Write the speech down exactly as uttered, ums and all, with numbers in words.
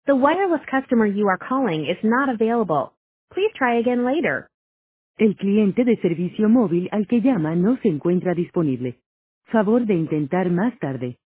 The wireless customer you are calling is not available. Please try again later. El cliente de servicio móvil al que llama no se encuentra disponible. Favor de intentar más tarde.